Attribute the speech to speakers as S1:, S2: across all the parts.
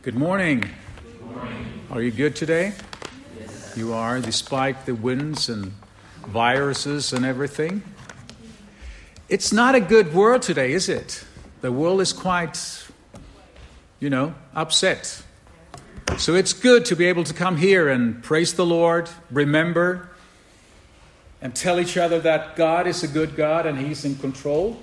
S1: Good morning.
S2: Good morning.
S1: Are you good today?
S2: Yes.
S1: You are, despite the winds and viruses and everything? It's not a good world today, is it? The world is quite, upset. So it's good to be able to come here and praise the Lord, remember, and tell each other that God is a good God and He's in control.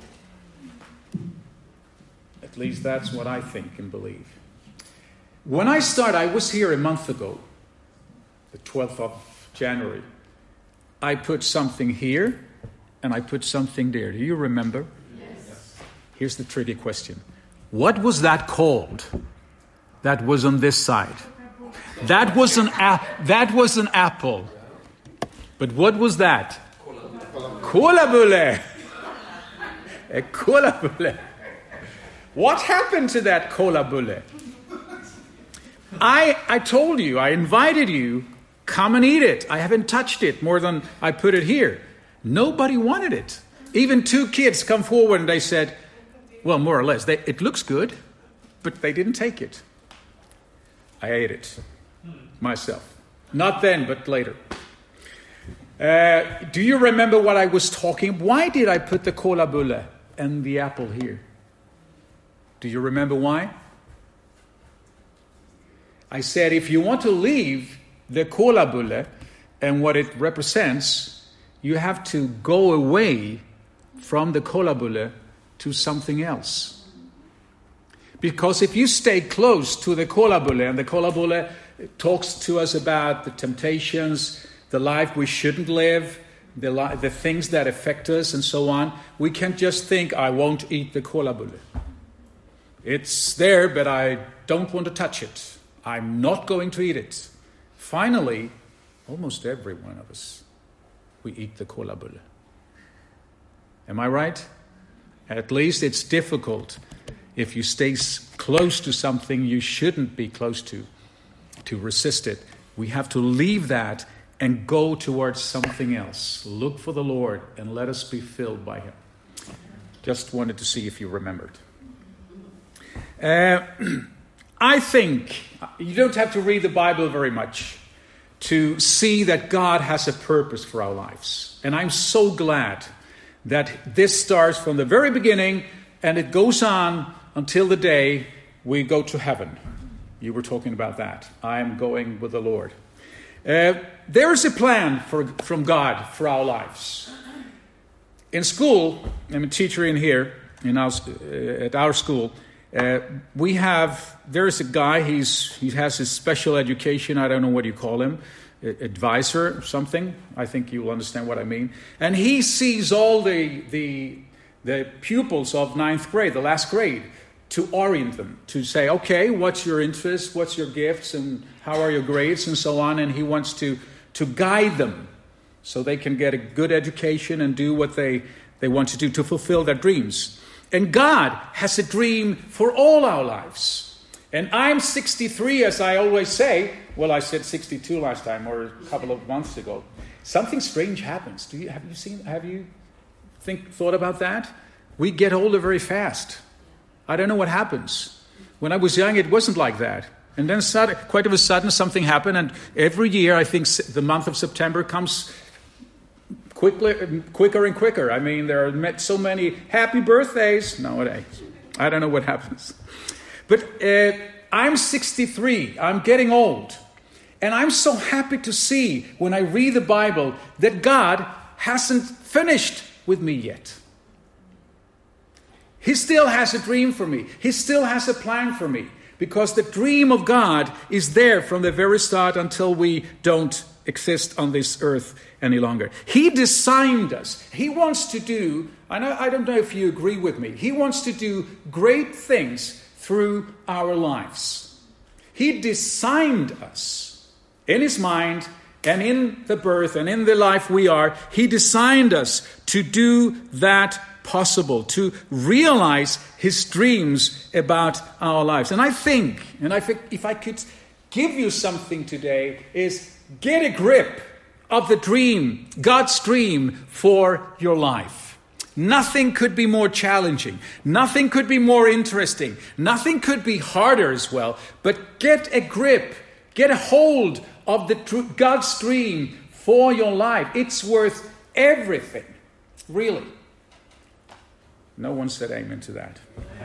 S1: At least that's what I think and believe. When I was here a month ago, the 12th of January. I put something here and I put something there. Do you remember?
S2: Yes.
S1: Here's the tricky question. What was that called? That was on this side. That was an apple. But what was that? Kolabule. A kolabule. What happened to that kolabule? I told you, I invited you, come and eat it. I haven't touched it more than I put it here. Nobody wanted it. Even two kids come forward and they said, well, more or less, it looks good, but they didn't take it. I ate it myself. Not then, but later. Do you remember what I was talking? Why did I put the kolabule and the apple here? Do you remember why? I said, if you want to leave the kolabule and what it represents, you have to go away from the kolabule to something else. Because if you stay close to the kolabule, and the kolabule talks to us about the temptations, the life we shouldn't live, the things that affect us and so on, we can't just think, I won't eat the kolabule. It's there, but I don't want to touch it. I'm not going to eat it. Finally, almost every one of us, we eat the kolabule. Am I right? At least it's difficult if you stay close to something you shouldn't be close to resist it. We have to leave that and go towards something else. Look for the Lord and let us be filled by Him. Just wanted to see if you remembered. I think you don't have to read the Bible very much to see that God has a purpose for our lives. And I'm so glad that this starts from the very beginning and it goes on until the day we go to heaven. You were talking about that. I'm going with the Lord. There is a plan from God for our lives. In school, I'm a teacher in here at our school. There is a guy, he has his special education, I don't know what you call him, advisor or something. I think you will understand what I mean. And he sees all the pupils of 9th grade, the last grade, to orient them, to say, okay, what's your interest, what's your gifts, and how are your grades, and so on. And he wants to guide them so they can get a good education and do what they want to do to fulfill their dreams. And God has a dream for all our lives. And I'm 63, as I always say. Well, I said 62 last time, or a couple of months ago. Something strange happens. Have you thought about that? We get older very fast. I don't know what happens. When I was young, it wasn't like that. And then quite of a sudden, something happened. And every year, I think the month of September comes quicker and quicker. I mean, there are so many happy birthdays nowadays. I don't know what happens. But I'm 63. I'm getting old. And I'm so happy to see when I read the Bible that God hasn't finished with me yet. He still has a dream for me. He still has a plan for me. Because the dream of God is there from the very start until we don't exist on this earth any longer. He designed us. He wants to do, I don't know if you agree with me, He wants to do great things through our lives. He designed us in His mind and in the birth and in the life we are. He designed us to do that possible, to realize His dreams about our lives. And I think if I could give you something today is get a grip of the dream, God's dream for your life. Nothing could be more challenging. Nothing could be more interesting. Nothing could be harder as well. But get a grip. Get a hold of God's dream for your life. It's worth everything. Really. No one said amen to that.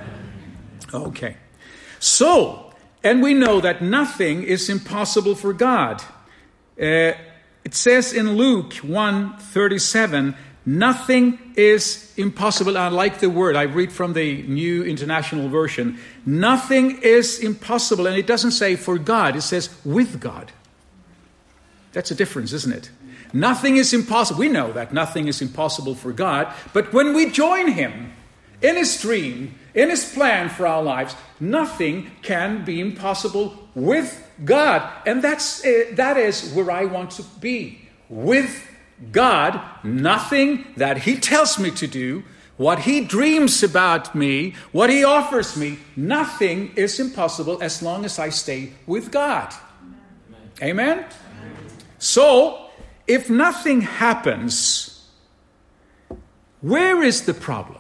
S1: Okay. So, and we know that nothing is impossible for God. It says in Luke 1:37, nothing is impossible. I like the word. I read from the New International Version. Nothing is impossible. And it doesn't say for God. It says with God. That's a difference, isn't it? Nothing is impossible. We know that nothing is impossible for God. But when we join Him in His dream, in His plan for our lives, nothing can be impossible with God. And that is where I want to be. With God, nothing that He tells me to do, what He dreams about me, what He offers me, nothing is impossible as long as I stay with God. Amen? So, if nothing happens, where is the problem?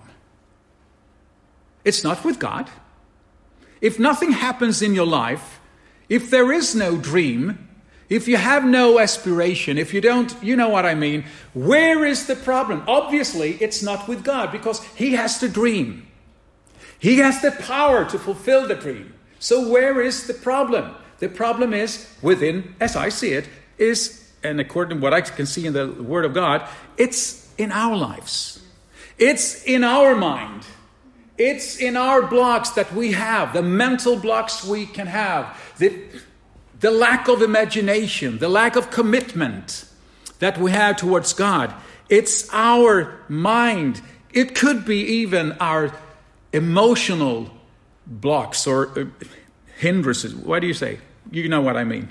S1: It's not with God. If nothing happens in your life, if there is no dream, if you have no aspiration, if you don't, you know what I mean, where is the problem? Obviously, it's not with God because He has the dream. He has the power to fulfill the dream. So where is the problem? The problem is within, as I see it, and according to what I can see in the Word of God, it's in our lives. It's in our mind. It's in our blocks that we have, the mental blocks we can have, the lack of imagination, the lack of commitment that we have towards God. It's our mind. It could be even our emotional blocks or hindrances. What do you say? You know what I mean.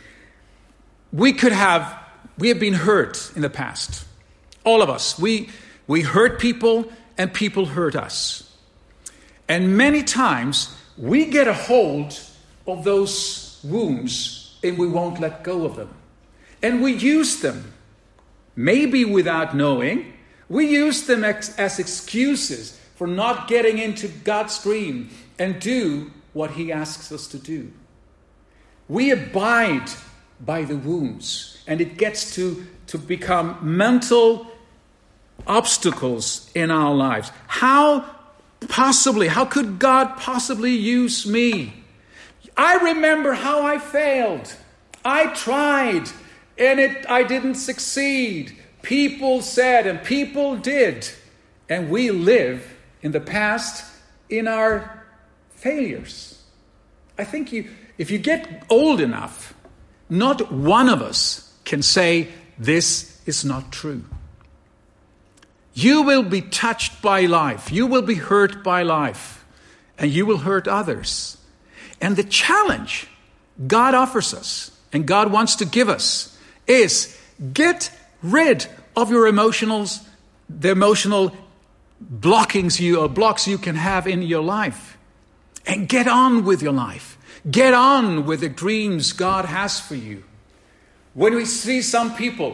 S1: We have been hurt in the past. All of us. We hurt people and people hurt us. And many times we get a hold of those wounds and we won't let go of them. And we use them, maybe without knowing, we use them as excuses for not getting into God's dream and do what He asks us to do. We abide by the wounds, and it gets to become mental obstacles in our lives. How could God possibly use me? I remember how I failed. I tried, and I didn't succeed. People said, and people did. And we live in the past in our failures. I think if you get old enough, not one of us can say, this is not true. You will be touched by life. You will be hurt by life. And you will hurt others. And the challenge God offers us, and God wants to give us, is get rid of your emotionals, the emotional blocks you can have in your life. And get on with your life. Get on with the dreams God has for you. When we see some people,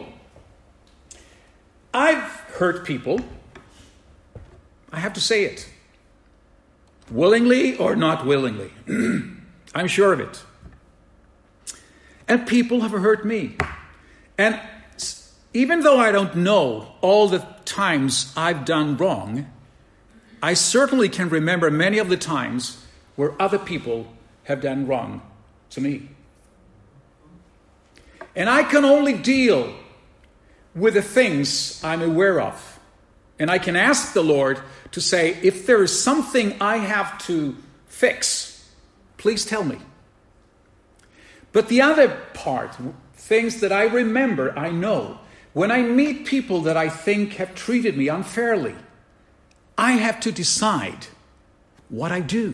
S1: I've hurt people. I have to say it. Willingly or not willingly. I'm sure of it. And people have hurt me. And even though I don't know all the times I've done wrong, I certainly can remember many of the times where other people have done wrong to me. And I can only deal with the things I'm aware of. And I can ask the Lord to say, if there is something I have to fix, please tell me. But the other part, things that I remember, I know. When I meet people that I think have treated me unfairly, I have to decide what I do.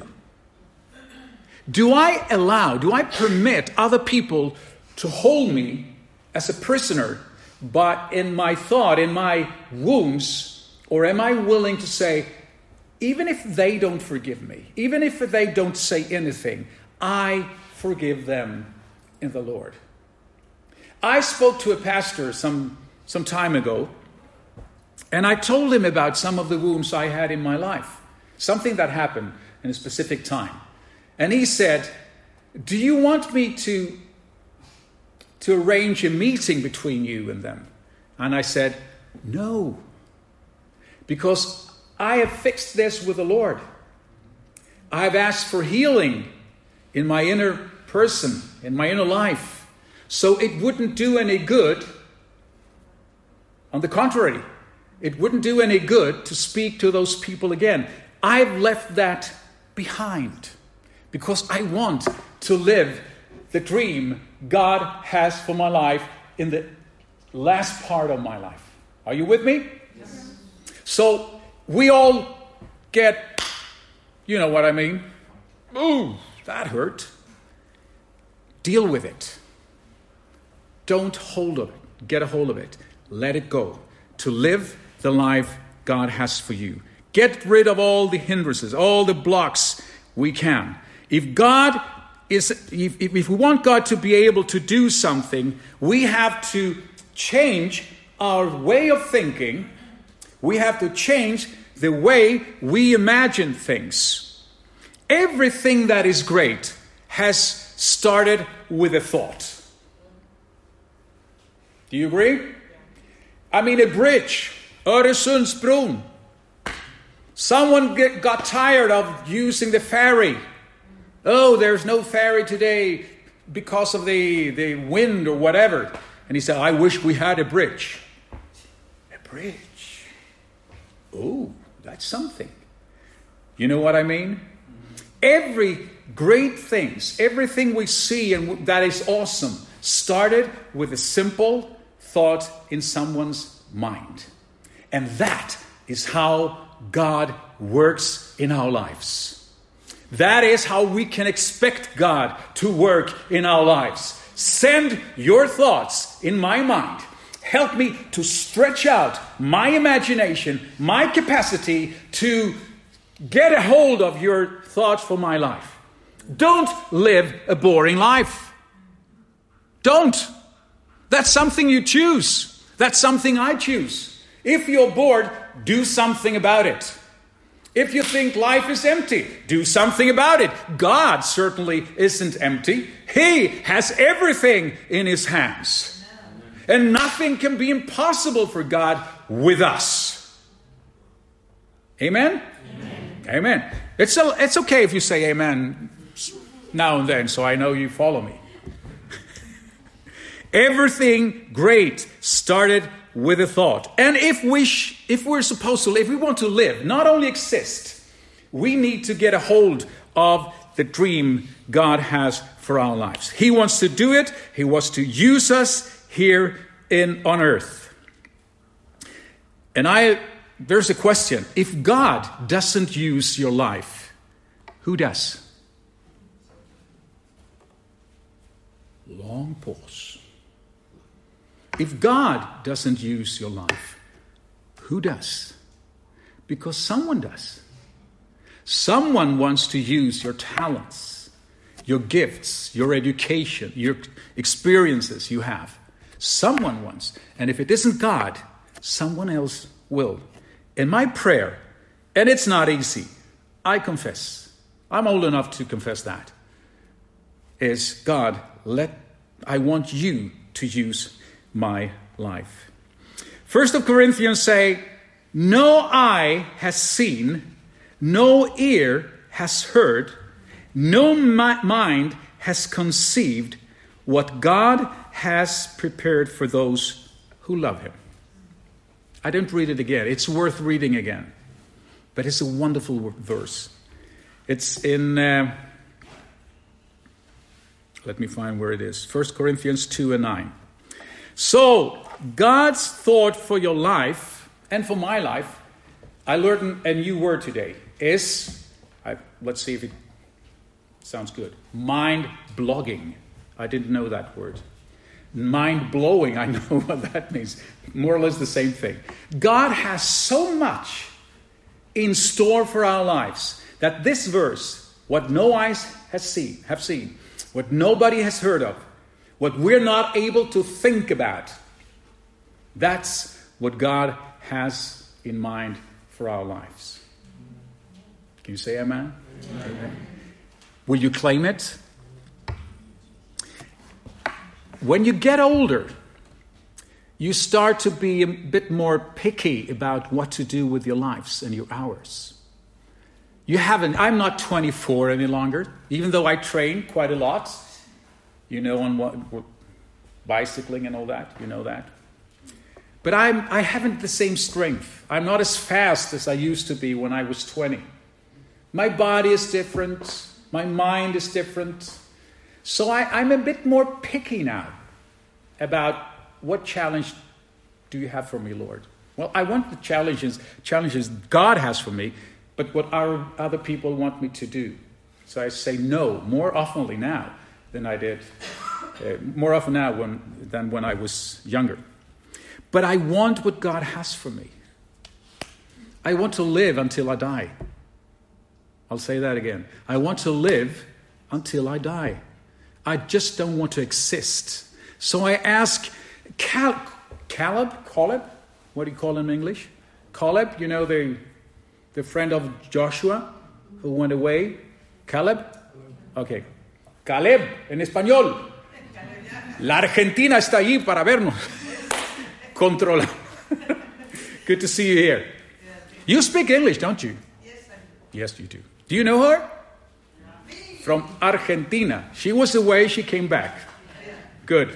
S1: Do I permit other people to hold me as a prisoner, but in my thought, in my wounds, or am I willing to say, even if they don't forgive me, even if they don't say anything, I forgive them in the Lord. I spoke to a pastor some time ago, And I told him about some of the wounds I had in my life, something that happened in a specific time. And he said, do you want me to arrange a meeting between you and them? And I said, no, because I have fixed this with the Lord. I have asked for healing in my inner person, in my inner life. So it wouldn't do any good. On the contrary, it wouldn't do any good to speak to those people again. I've left that behind because I want to live the dream God has for my life in the last part of my life. Are you with me?
S2: Yes.
S1: So we all get, you know what I mean? Ooh, that hurt. Deal with it. Don't hold of it. Get a hold of it. Let it go. To live the life God has for you. Get rid of all the hindrances, all the blocks we can. If we want God to be able to do something, we have to change our way of thinking. We have to change the way we imagine things. Everything that is great has started with a thought. Do you agree? I mean, a bridge, Öresundsbron. Someone got tired of using the ferry. Oh, there's no ferry today because of the wind or whatever. And he said, I wish we had a bridge. A bridge. Oh, that's something. You know what I mean? Every great things, everything we see and that is awesome, started with a simple thought in someone's mind. And that is how God works in our lives. That is how we can expect God to work in our lives. Send your thoughts in my mind. Help me to stretch out my imagination, my capacity to get a hold of your thoughts for my life. Don't live a boring life. Don't. That's something you choose. That's something I choose. If you're bored, do something about it. If you think life is empty, do something about it. God certainly isn't empty. He has everything in his hands. And nothing can be impossible for God with us. Amen? Amen. Amen. It's okay if you say amen now and then, so I know you follow me. Everything great started with a thought. And if we want to live, not only exist, we need to get a hold of the dream God has for our lives. He wants to do it. He wants to use us here on earth. And there's a question. If God doesn't use your life, who does? Long pause. If God doesn't use your life, who does? Because someone does. Someone wants to use your talents, your gifts, your education, your experiences you have. Someone wants. And if it isn't God, someone else will. And my prayer, and it's not easy, I confess, I'm old enough to confess that, is God, I want you to use my life. 1 Corinthians say, no eye has seen, no ear has heard, no mind has conceived what God has prepared for those who love him. I didn't read it again. It's worth reading again. But it's a wonderful verse. It's in, let me find where it is. 1 Corinthians 2:9. So, God's thought for your life, and for my life, I learned a new word today, is, let's see if it sounds good, mind-blogging. I didn't know that word. Mind-blowing, I know what that means. More or less the same thing. God has so much in store for our lives that this verse, what no eyes have seen, what nobody has heard of, what we're not able to think about, that's what God has in mind for our lives. Can you say amen? Amen. Will you claim it? When you get older, you start to be a bit more picky about what to do with your lives and your hours. I'm not 24 any longer, even though I train quite a lot. On bicycling and all that, that. But I haven't the same strength. I'm not as fast as I used to be when I was 20. My body is different. My mind is different. So I'm a bit more picky now about what challenge do you have for me, Lord? Well, I want the challenges God has for me, but what other people want me to do. So I say no more often now than I did, more often now than when I was younger. But I want what God has for me. I want to live until I die. I'll say that again. I want to live until I die. I just don't want to exist. So I ask Caleb, what do you call him in English? Caleb, the friend of Joshua who went away. Caleb? Okay. Caleb, en español. La Argentina está allí para vernos. Controla. Good to see you here. You speak English, don't you?
S3: Yes, I do.
S1: Yes, you do. Do you know her? From Argentina. She was away, she came back. Good.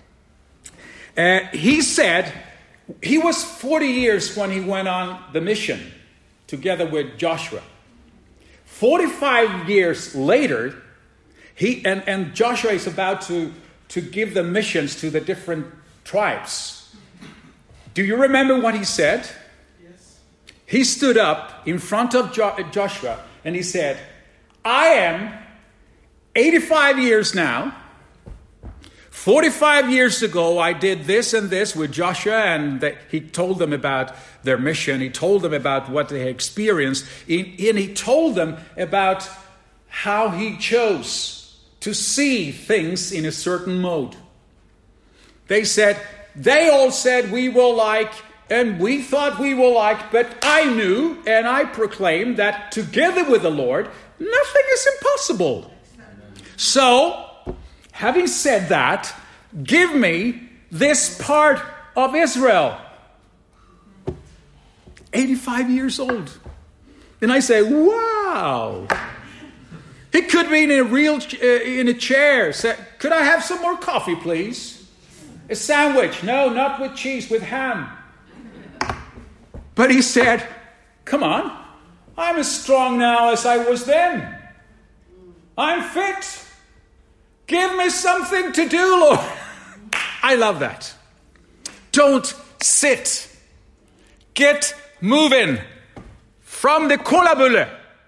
S1: He said he was 40 years when he went on the mission together with Joshua. 45 years later, and Joshua is about to give the missions to the different tribes. Do you remember what he said?
S3: Yes.
S1: He stood up in front of Joshua and he said, I am 85 years now. 45 years ago, I did this and this with Joshua, and he told them about their mission. He told them about what they had experienced. And he told them about how he chose to see things in a certain mode. They all said we will like, and we thought we will like, but I knew and I proclaimed that together with the Lord, nothing is impossible. So, having said that, give me this part of Israel. 85 years old. And I say, wow. He could be in a chair. Say, could I have some more coffee, please? A sandwich. No, not with cheese, with ham. But he said, come on. I'm as strong now as I was then. I'm fit. Give me something to do, Lord. I love that. Don't sit. Get moving. From the kollabulle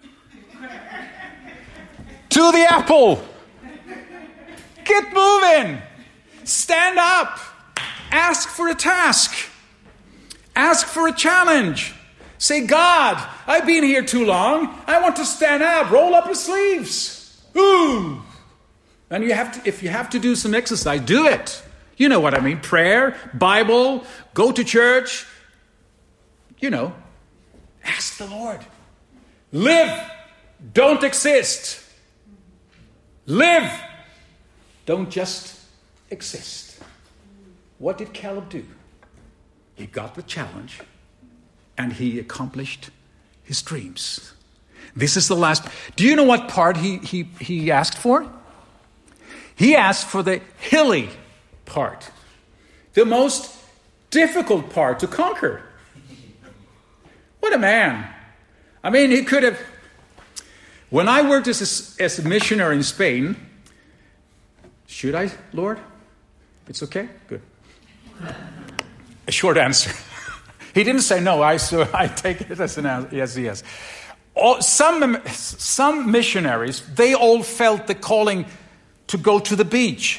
S1: to the apple. Get moving. Stand up. Ask for a task. Ask for a challenge. Say, God, I've been here too long. I want to stand up. Roll up your sleeves. Ooh. And if you have to do some exercise, do it. You know what I mean. Prayer, Bible, go to church. Ask the Lord. Live. Don't exist. Live. Don't just exist. What did Caleb do? He got the challenge and he accomplished his dreams. This is the last. Do you know what part he asked for? He asked for the hilly part. The most difficult part to conquer. What a man. I mean, he could have. When I worked as a missionary in Spain, should I, Lord? It's okay? Good. A short answer. He didn't say no. I take it as an answer. Yes. Some missionaries, they all felt the calling to go to the beach.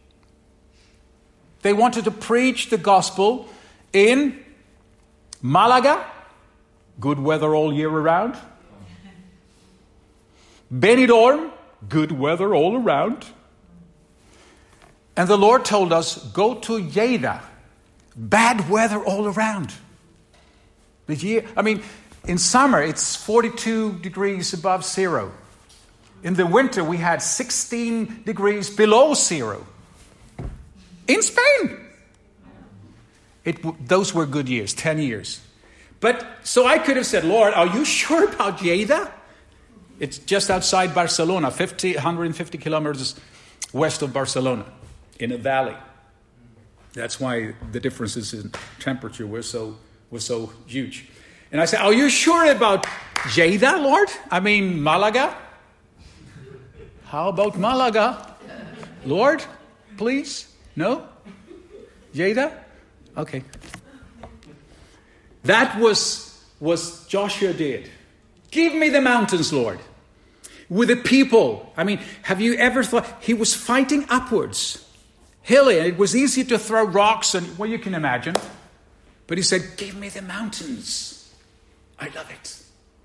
S1: They wanted to preach the gospel in Malaga, good weather all year around. Benidorm, good weather all around. And the Lord told us, go to Lleida, bad weather all around. The year, in summer it's 42 degrees above zero. In the winter we had 16 degrees below zero. In Spain. Those were good years, 10 years. But, so I could have said, Lord, are you sure about Lleida? It's just outside Barcelona, 150 kilometers west of Barcelona, in a valley. That's why the differences in temperature were so huge. And I said, are you sure about Lleida, Lord? Malaga? How about Malaga? Lord, please? No? Lleida? Okay. That was what Joshua did. Give me the mountains, Lord. With the people. Have you ever thought he was fighting upwards? Hilly, and it was easy to throw rocks and, well, you can imagine. But he said, give me the mountains. I love it.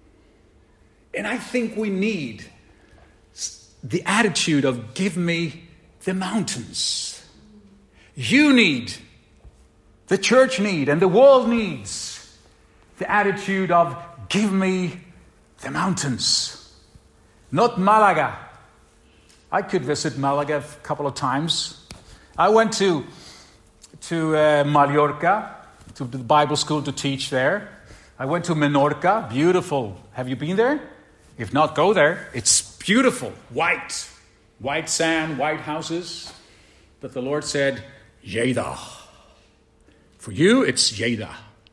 S1: And I think we need the attitude of give me the mountains. You need, the church need, and the world needs the attitude of give me the mountains. Not Malaga. I could visit Malaga a couple of times. I went to Mallorca, to the Bible school to teach there. I went to Menorca, beautiful. Have you been there? If not, go there. It's beautiful, white sand, white houses. But the Lord said, Lleida. For you, it's Lleida.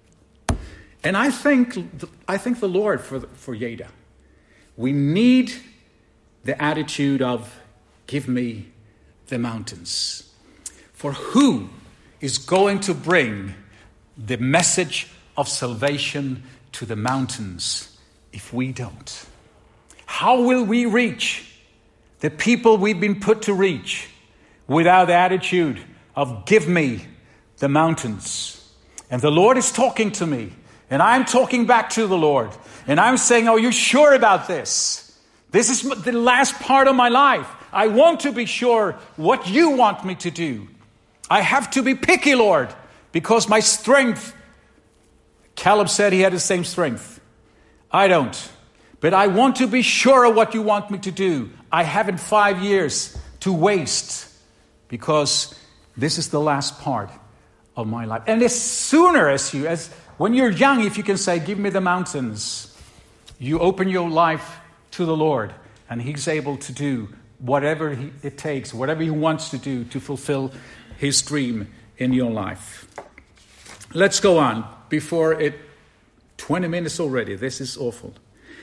S1: And I thank the Lord for Lleida. We need the attitude of give me the mountains. For who is going to bring the message of salvation to the mountains if we don't? How will we reach the people we've been put to reach without the attitude of give me the mountains? And the Lord is talking to me, and I'm talking back to the Lord, and I'm saying, are you sure about this? This is the last part of my life. I want to be sure what you want me to do. I have to be picky, Lord, because my strength, Caleb said he had the same strength. I don't. But I want to be sure of what you want me to do. I haven't 5 years to waste because this is the last part of my life. And as sooner as when you're young, if you can say, give me the mountains, you open your life to the Lord and He's able to do whatever it takes, whatever He wants to do to fulfill His dream in your life. Let's go on before 20 minutes already. This is awful.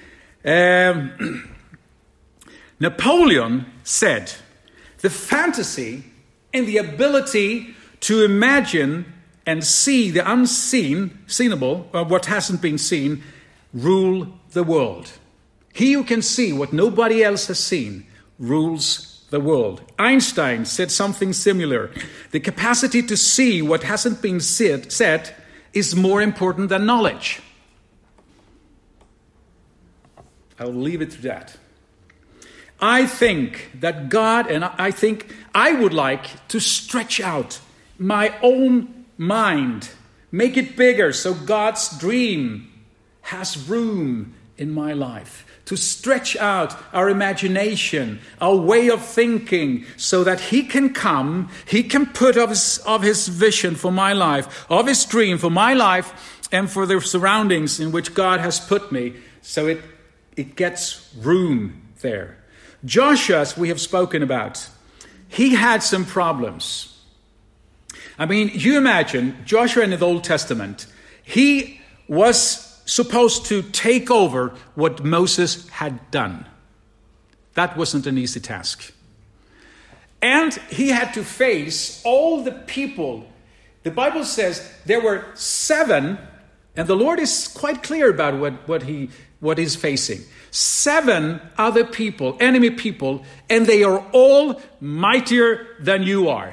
S1: Napoleon said, the fantasy and the ability to imagine and see the unseenable, or what hasn't been seen, rule the world. He who can see what nobody else has seen rules the world. Einstein said something similar. The capacity to see what hasn't been said is more important than knowledge. I'll leave it to that. I think that God, and I think I would like to stretch out my own mind, make it bigger so God's dream has room in my life. To stretch out our imagination, our way of thinking, so that He can come, He can put of His vision for my life, of His dream for my life, and for the surroundings in which God has put me, so it gets room there. Joshua, as we have spoken about, he had some problems. You imagine Joshua in the Old Testament, he was supposed to take over what Moses had done. That wasn't an easy task. And he had to face all the people. The Bible says there were 7, and the Lord is quite clear about what he's facing. 7 other people, enemy people, and they are all mightier than you are.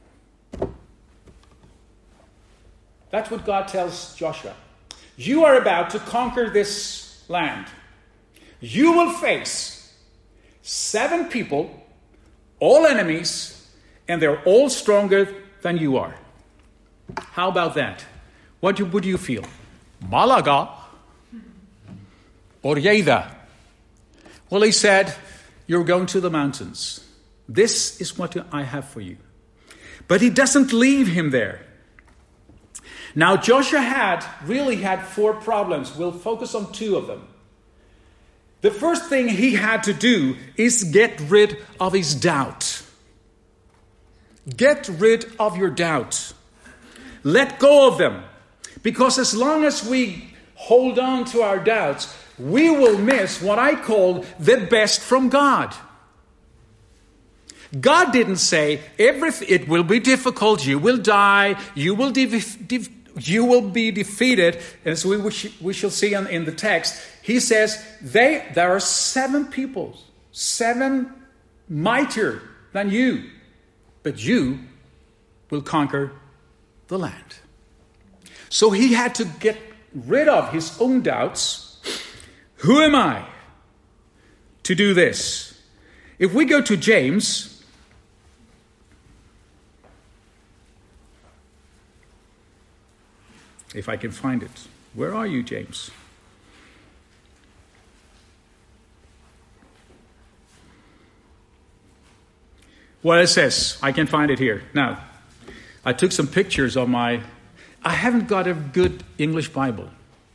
S1: That's what God tells Joshua. You are about to conquer this land. You will face 7 people, all enemies, and they're all stronger than you are. How about that? What would you feel? Malaga or Lleida? Well, he said, you're going to the mountains. This is what I have for you. But he doesn't leave him there. Now, Joshua had 4 problems. We'll focus on 2 of them. The first thing he had to do is get rid of his doubt. Get rid of your doubt. Let go of them. Because as long as we hold on to our doubts, we will miss what I call the best from God. God didn't say, it will be difficult, you will die, you will be defeated. As we shall see in the text, he says, there are 7 people, 7 mightier than you, but you will conquer the land. So he had to get rid of his own doubts. Who am I to do this? If we go to James, if I can find it. Where are you, James? Well, it says, I can find it here. Now, I took some pictures of I haven't got a good English Bible.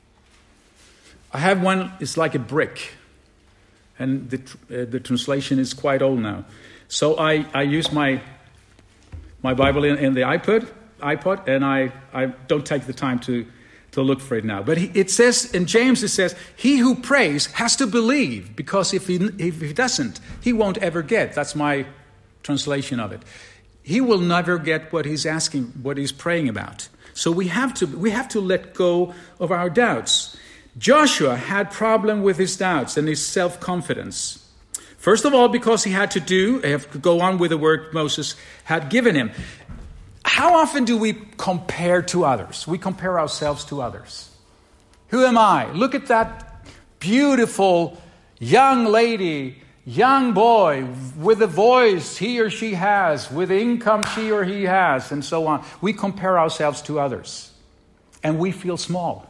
S1: I have one, it's like a brick. And the translation is quite old now. So I use my Bible in the iPod, and I don't take the time to look for it now. But it says, in James it says, he who prays has to believe, because if he doesn't, he won't ever get. That's my translation of it. He will never get what he's asking, what he's praying about. So we have to let go of our doubts. Joshua had problem with his doubts and his self-confidence. First of all, because he had to go on with the work Moses had given him. How often do we compare to others? We compare ourselves to others. Who am I? Look at that beautiful young lady, young boy, with the voice he or she has, with the income she or he has, and so on. We compare ourselves to others, and we feel small.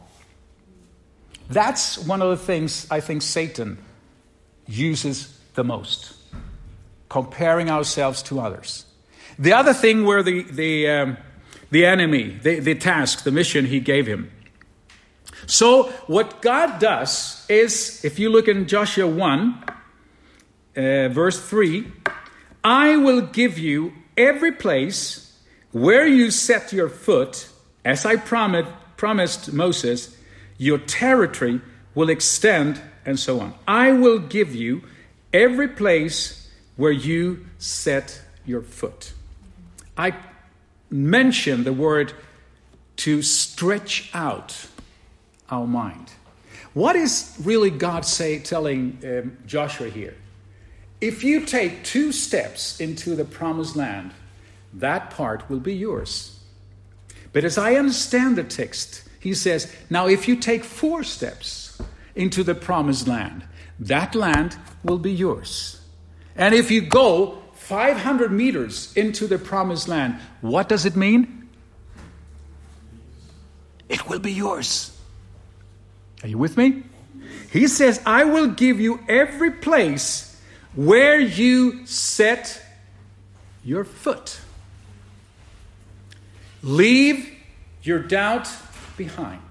S1: That's one of the things I think Satan uses the most, comparing ourselves to others. The other thing were the enemy, the task, the mission he gave him. So what God does is, if you look in Joshua 1, verse 3, I will give you every place where you set your foot, as I promised Moses, your territory will extend, and so on. I will give you every place where you set your foot. I mentioned the word to stretch out our mind. What is really God telling Joshua here? If you take 2 steps into the promised land, that part will be yours. But as I understand the text, he says, now if you take 4 steps into the promised land, that land will be yours. And if you go 500 meters into the promised land, what does it mean? It will be yours. Are you with me? He says, I will give you every place where you set your foot. Leave your doubt behind.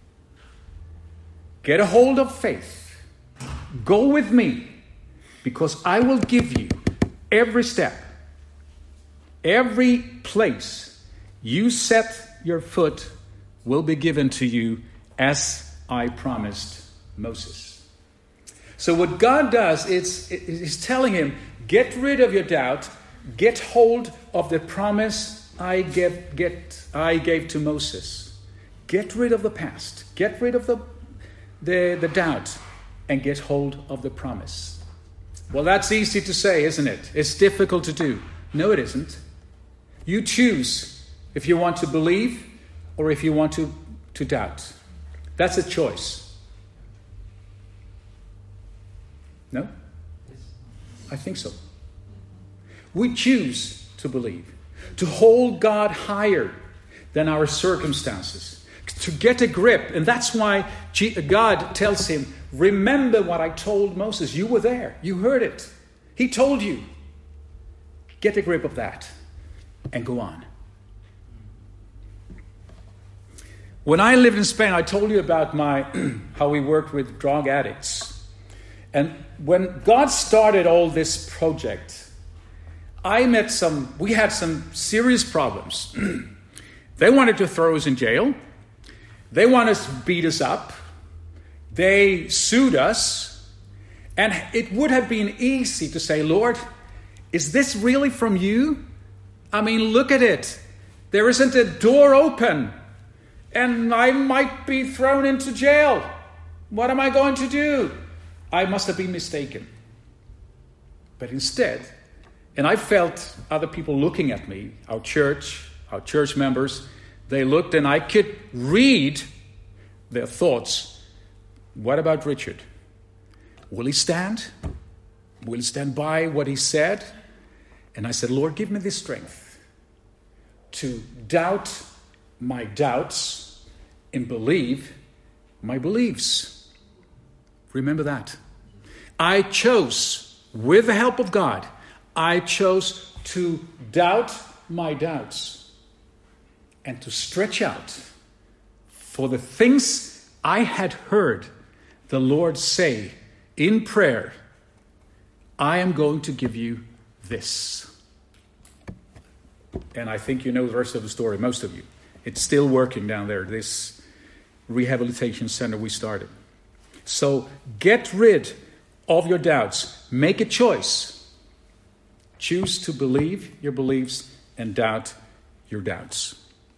S1: Get a hold of faith. Go with me, because I will give you every step, every place you set your foot will be given to you as I promised Moses. So what God does is telling him, get rid of your doubt, get hold of the promise I gave to Moses. Get rid of the past, get rid of the doubt, and get hold of the promise. Well, that's easy to say, isn't it? It's difficult to do. No, it isn't. You choose if you want to believe or if you want to doubt. That's a choice. No? I think so. We choose to believe, to hold God higher than our circumstances, to get a grip. And that's why God tells him, remember what I told Moses. You were there. You heard it. He told you. Get a grip of that and go on. When I lived in Spain, I told you about how we worked with drug addicts. And when God started all this project, we had some serious problems. They wanted to throw us in jail. They wanted to beat us up. They sued us. And it would have been easy to say, Lord, is this really from you? I mean, look at it. There isn't a door open. And I might be thrown into jail. What am I going to do? I must have been mistaken. But instead, and I felt other people looking at me, our church members, they looked and I could read their thoughts. What about Richard? Will he stand? Will he stand by what he said? And I said, Lord, give me the strength to doubt my doubts and believe my beliefs. Remember that. I chose, with the help of God, I chose to doubt my doubts and to stretch out for the things I had heard the Lord say in prayer. I am going to give you this. And I think you know the rest of the story, most of you. It's still working down there, this rehabilitation center we started. So get rid of your doubts. Make a choice. Choose to believe your beliefs and doubt your doubts.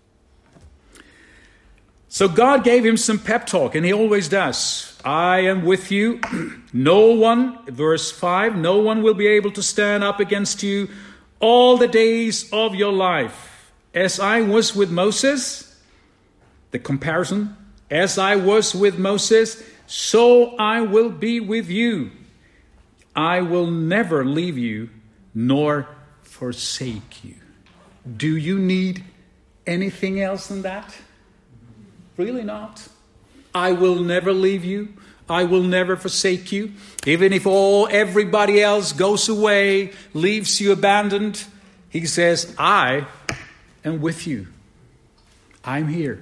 S1: So God gave him some pep talk, and he always does. I am with you. No one, verse 5, no one will be able to stand up against you all the days of your life. As I was with Moses, the comparison, as I was with Moses, so I will be with you. I will never leave you nor forsake you. Do you need anything else than that? Really not. I will never leave you. I will never forsake you. Even if everybody else goes away, leaves you abandoned, he says, I am with you. I'm here.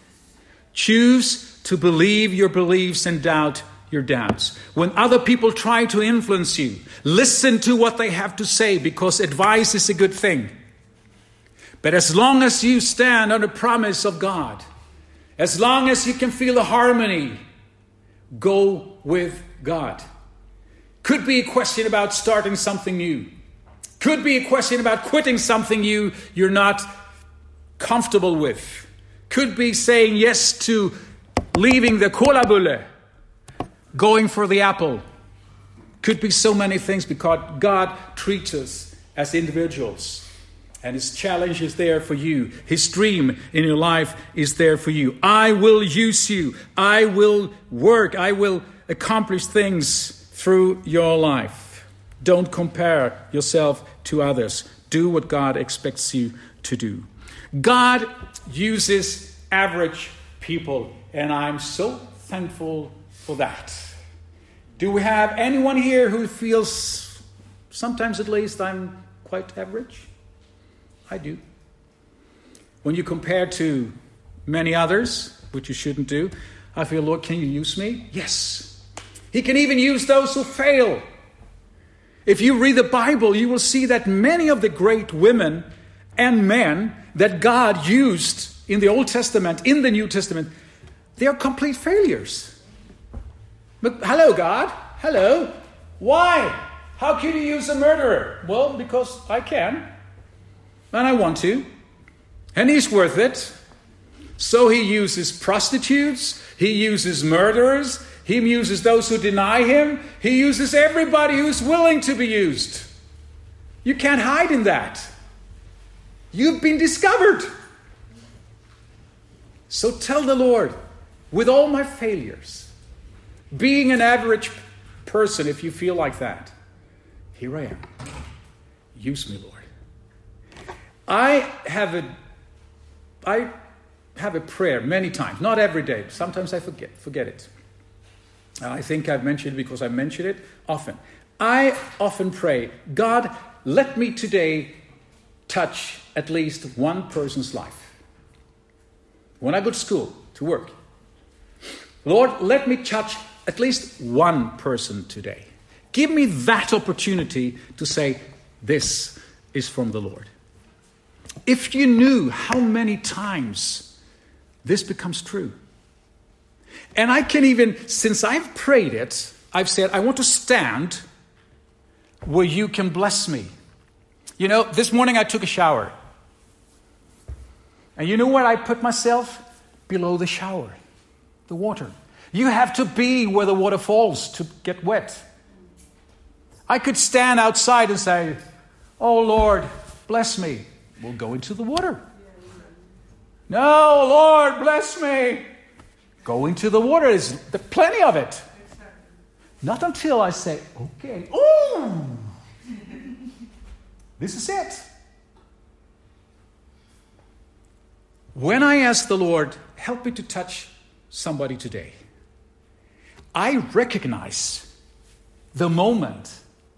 S1: Choose to believe your beliefs and doubt your doubts. When other people try to influence you, listen to what they have to say, because advice is a good thing. But as long as you stand on the promise of God, as long as you can feel the harmony, go with God. Could be a question about starting something new. Could be a question about quitting something you're not comfortable with. Could be saying yes to leaving the kolabulle, going for the apple. Could be so many things, because God treats us as individuals. And his challenge is there for you. His dream in your life is there for you. I will use you. I will work. I will accomplish things through your life. Don't compare yourself to others. Do what God expects you to do. God uses average people, and I'm so thankful for that. Do we have anyone here who feels, sometimes at least, I'm quite average? I do. When you compare to many others, which you shouldn't do, I feel, Lord, can you use me? Yes. He can even use those who fail. If you read the Bible, you will see that many of the great women and men that God used in the Old Testament, in the New Testament, they are complete failures. But hello, God. Hello. Why? How can you use a murderer? Well, because I can. And I want to. And he's worth it. So he uses prostitutes. He uses murderers. He uses those who deny him. He uses everybody who's willing to be used. You can't hide in that. You've been discovered. So tell the Lord, with all my failures, being an average person, if you feel like that, here I am. Use me, Lord. I have a prayer many times, not every day. Sometimes I forget it. I think I've mentioned it because I mention it often. I often pray, God, let me today touch at least one person's life. When I go to school, to work, Lord, let me touch at least one person today. Give me that opportunity to say, this is from the Lord. If you knew how many times this becomes true. And I can even, since I've prayed it, I've said, I want to stand where you can bless me. You know, this morning I took a shower. And you know where I put myself? Below the shower, the water. You have to be where the water falls to get wet. I could stand outside and say, oh Lord, bless me. We'll go into the water. No, Lord, bless me. Go into the water. There's plenty of it. Not until I say, okay, oh, this is it. When I ask the Lord, help me to touch somebody today, I recognize the moment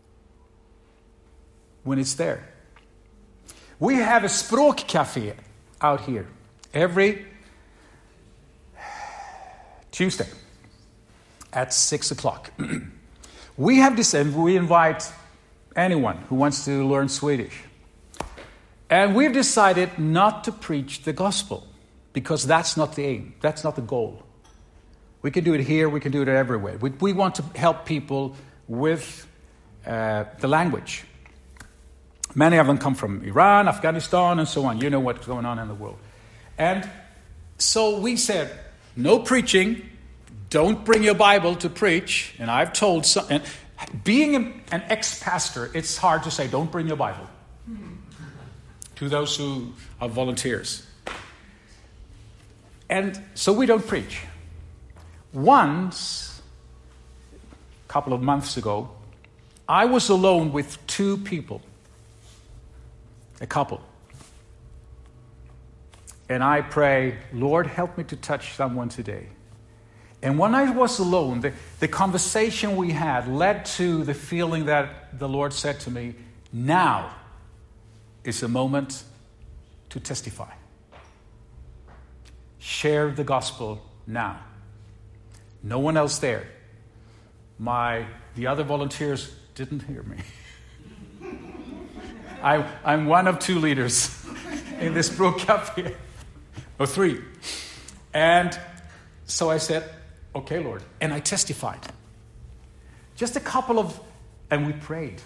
S1: when it's there. We have a språkcafé out here every Tuesday at 6 o'clock. We have this, and we invite anyone who wants to learn Swedish. And we've decided not to preach the gospel because that's not the aim. That's not the goal. We can do it here. We can do it everywhere. We want to help people with the language. Many of them come from Iran, Afghanistan, and so on. You know what's going on in the world. And so we said, no preaching. Don't bring your Bible to preach. And I've told some... And being an ex-pastor, it's hard to say, don't bring your Bible. To those who are volunteers. And so we don't preach. Once, a couple of months ago, I was alone with two people. A couple. And I pray, Lord, help me to touch someone today. And when I was alone, the conversation we had led to the feeling that the Lord said to me, now is a moment to testify. Share the gospel now. No one else there. The other volunteers didn't hear me. I'm one of two leaders in this språkcafé. Or three. And so I said, okay, Lord. And I testified. Just a couple of... And we prayed.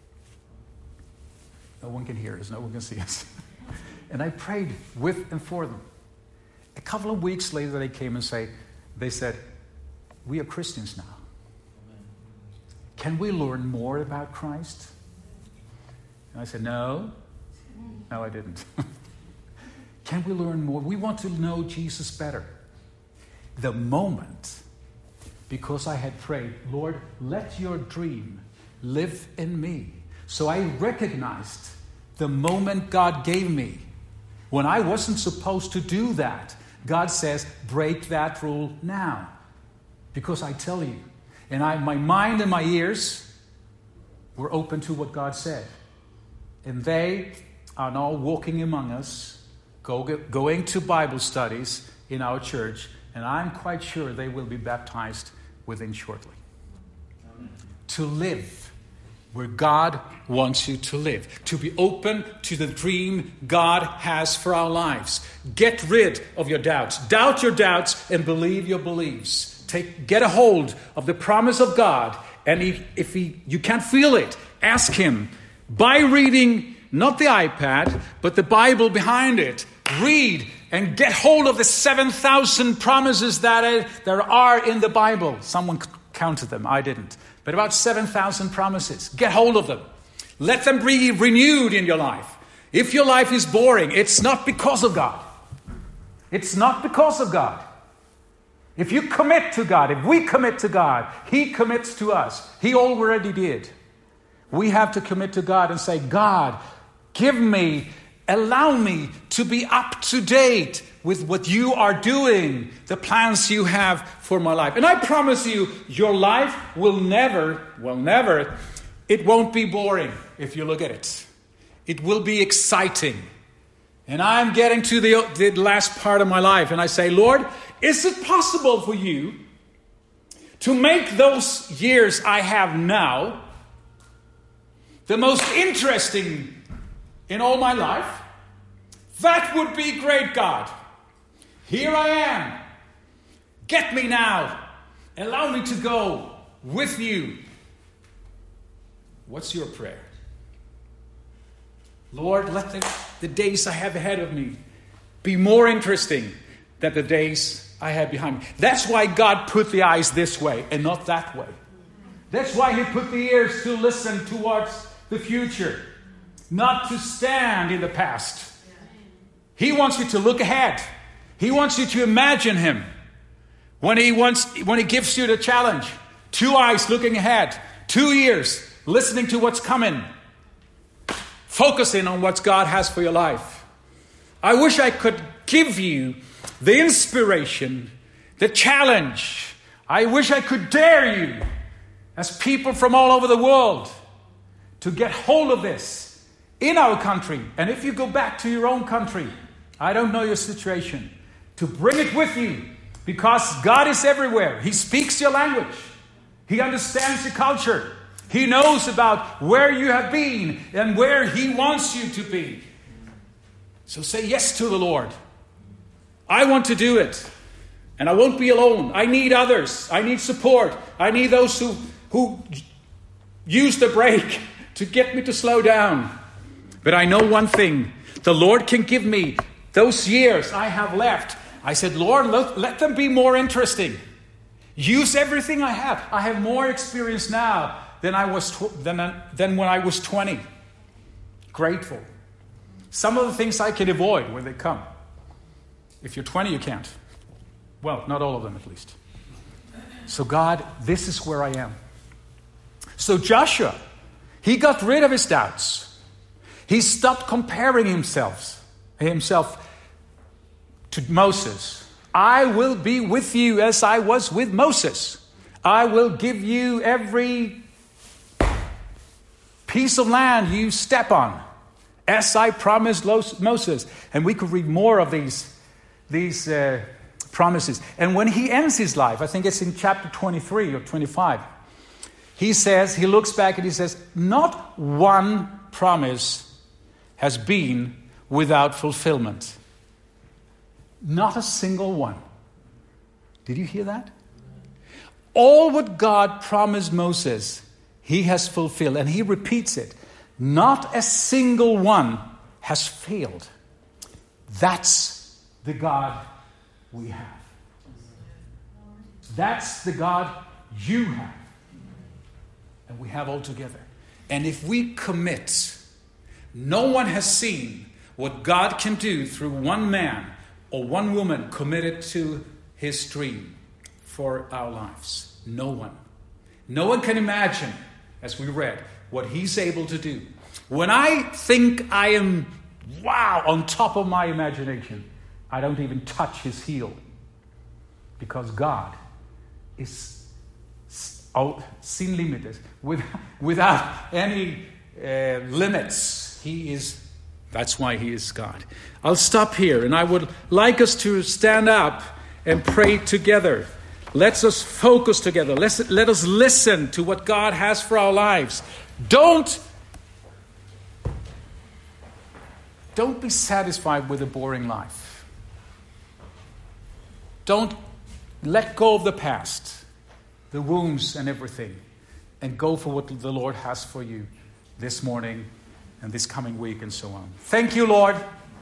S1: No one can hear us. No one can see us. And I prayed with and for them. A couple of weeks later, they came and they said, we are Christians now. Can we learn more about Christ? And I said, no. No, I didn't. Can we learn more? We want to know Jesus better. The moment, because I had prayed, Lord, let your dream live in me. So I recognized the moment God gave me. When I wasn't supposed to do that, God says, break that rule now. Because I tell you, and my mind and my ears were open to what God said. And they are now walking among us, going to Bible studies in our church, and I'm quite sure they will be baptized within shortly. Amen. To live where God wants you to live. To be open to the dream God has for our lives. Get rid of your doubts. Doubt your doubts and believe your beliefs. Get a hold of the promise of God. And if you can't feel it, ask Him. By reading, not the iPad, but the Bible behind it. Read and get hold of the 7,000 promises that there are in the Bible. Someone counted them, I didn't. But about 7,000 promises. Get hold of them. Let them be renewed in your life. If your life is boring, it's not because of God. It's not because of God. If you commit to God, if we commit to God, He commits to us. He already did. We have to commit to God and say, God, give me Allow me to be up to date with what you are doing, the plans you have for my life. And I promise you, your life will never, it won't be boring if you look at it. It will be exciting. And I'm getting to the last part of my life, and I say, Lord, is it possible for you to make those years I have now the most interesting in all my life? That would be great, God. Here I am. Get me now. Allow me to go with you. What's your prayer? Lord, let the days I have ahead of me be more interesting than the days I have behind me. That's why God put the eyes this way and not that way. That's why He put the ears to listen towards the future, not to stand in the past. He wants you to look ahead. He wants you to imagine Him. When He gives you the challenge, 2 eyes looking ahead, 2 ears listening to what's coming, focusing on what God has for your life. I wish I could give you the inspiration, the challenge. I wish I could dare you, as people from all over the world, to get hold of this in our country. And if you go back to your own country, I don't know your situation, to bring it with you, because God is everywhere. He speaks your language. He understands your culture. He knows about where you have been and where He wants you to be. So say yes to the Lord. I want to do it. And I won't be alone. I need others. I need support. I need those who use the brake to get me to slow down. But I know one thing. The Lord can give me those years I have left. I said, Lord, let them be more interesting. Use everything I have. I have more experience now than when I was 20. Grateful. Some of the things I can avoid when they come. If you're 20, you can't. Well, not all of them at least. So God, this is where I am. So Joshua, he got rid of his doubts. He stopped comparing himself to Moses. I will be with you as I was with Moses. I will give you every piece of land you step on, as I promised Moses. And we could read more of these promises. And when he ends his life, I think it's in chapter 23 or 25, he looks back and he says, not one promise has been without fulfillment. Not a single one. Did you hear that? All what God promised Moses, He has fulfilled. And He repeats it. Not a single one has failed. That's the God we have. That's the God you have. And we have all together. And if we commit, no one has seen what God can do through one man or one woman committed to His dream for our lives. No one. No one can imagine, as we read, what He's able to do. When I think I am, on top of my imagination, I don't even touch His heel. Because God is sin limited, without any limits. That's why He is God. I'll stop here, and I would like us to stand up and pray together. Let us focus together. Let us listen to what God has for our lives. Don't be satisfied with a boring life. Don't let go of the past, the wounds and everything, and go for what the Lord has for you this morning and this coming week and so on. Thank you, Lord,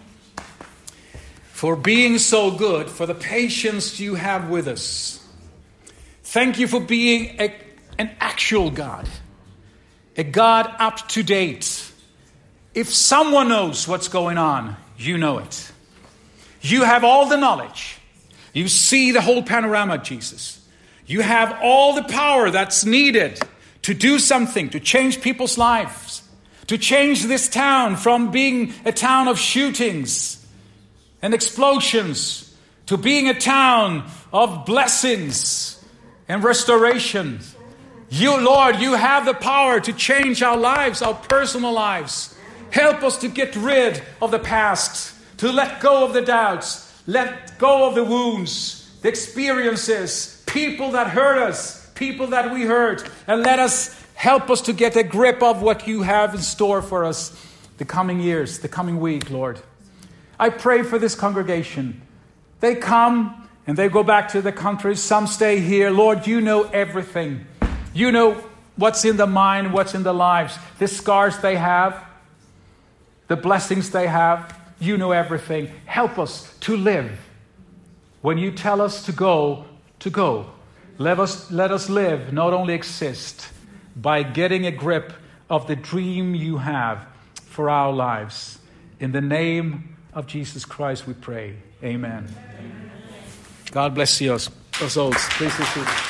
S1: for being so good, for the patience you have with us. Thank you for being an actual God, a God up to date. If someone knows what's going on, you know it. You have all the knowledge. You see the whole panorama, Jesus. You have all the power that's needed to do something, to change people's lives, to change this town from being a town of shootings and explosions to being a town of blessings and restoration. You, Lord, you have the power to change our lives, our personal lives. Help us to get rid of the past, to let go of the doubts, let go of the wounds, the experiences, people that hurt us, people that we hurt, and help us to get a grip of what you have in store for us the coming years, the coming week, Lord. I pray for this congregation. They come and they go back to the countries. Some stay here. Lord, you know everything. You know what's in the mind, what's in the lives, the scars they have, the blessings they have. You know everything. Help us to live. When you tell us to go, to go. Let us live, not only exist, by getting a grip of the dream you have for our lives. In the name of Jesus Christ we pray. Amen. God bless you us all. Please be seated.